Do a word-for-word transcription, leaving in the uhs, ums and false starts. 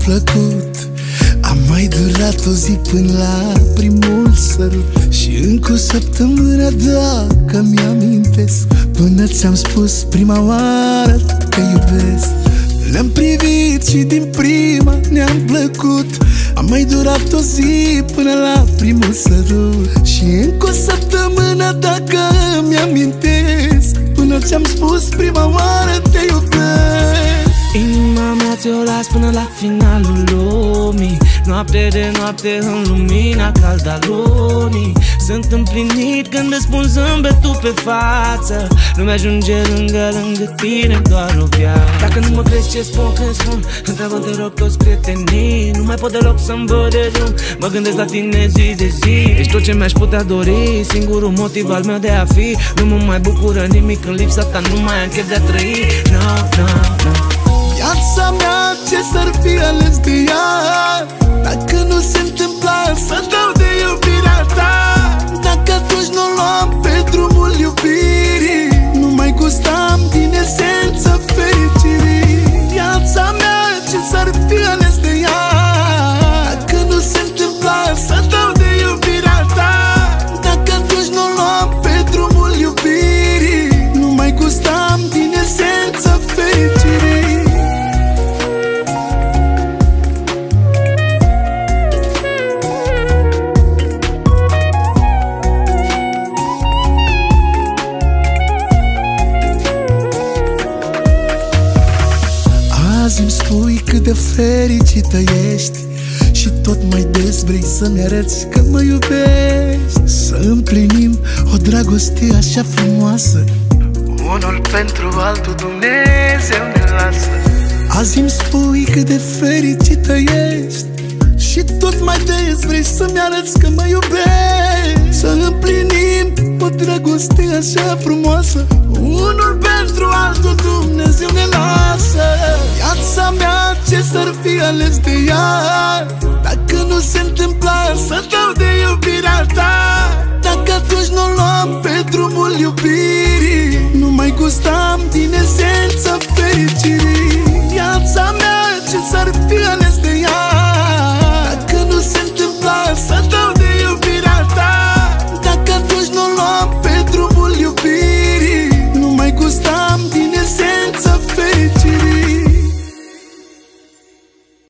plăcut. Am mai durat o zi până la primul sărut și încă o săptămână dacă mi-amintesc, până ți-am spus prima oară că iubesc. Le-am privit și din prima ne-am plăcut. Am mai durat o zi până la primul sărut și încă o săptămână dacă mi-amintesc, până ți-am spus prima oară te iubesc. Inima mea ți-o las până la finalul lumii, noapte de noapte în lumina caldă a lunii. Sunt împlinit când îți pun zâmbetul pe față. Nu mi-ajunge lângă, lângă tine doar o viață. Dacă nu mă crezi ce spun când spun, întreabă te rog toți prietenii. Nu mai pot deloc să-mi văd de drum, mă gândesc la tine zi de zi. Ești tot ce mi-aș putea dori, singurul motiv al meu de a fi. Nu mă mai bucură nimic în lipsa ta, nu mai am chef de a trăi. No, no, no. Viața mea ce s-ar fi ales de ea, dacă nu se întâmpla să dau de iubirea ta. Dacă atunci nu luam pe drumul iubirii, nu mai gustam din esență fericirii. Viața mea ce s-ar fi ales de ea, dacă nu se întâmpla să dau de iubirea ta. Dacă atunci nu luam pe drumul iubirii, nu mai gustam din esență fericirii. Azi îmi spui cât de fericită ești și tot mai des vrei să-mi arăți că mă iubești. Să împlinim o dragoste așa frumoasă, unul pentru altul Dumnezeu ne lasă. Azi îmi spui cât de fericită ești și tot mai des vrei să-mi arăți că mă iubești. Să împlinim o dragoste așa frumoasă, unul pentru altul Dumnezeu ne lasă. Viața mea ce s-ar fi ales de ea, dacă nu se întâmpla să dau de iubirea ta. Dacă atunci nu luam pe drumul iubirii, nu mai gustam din esență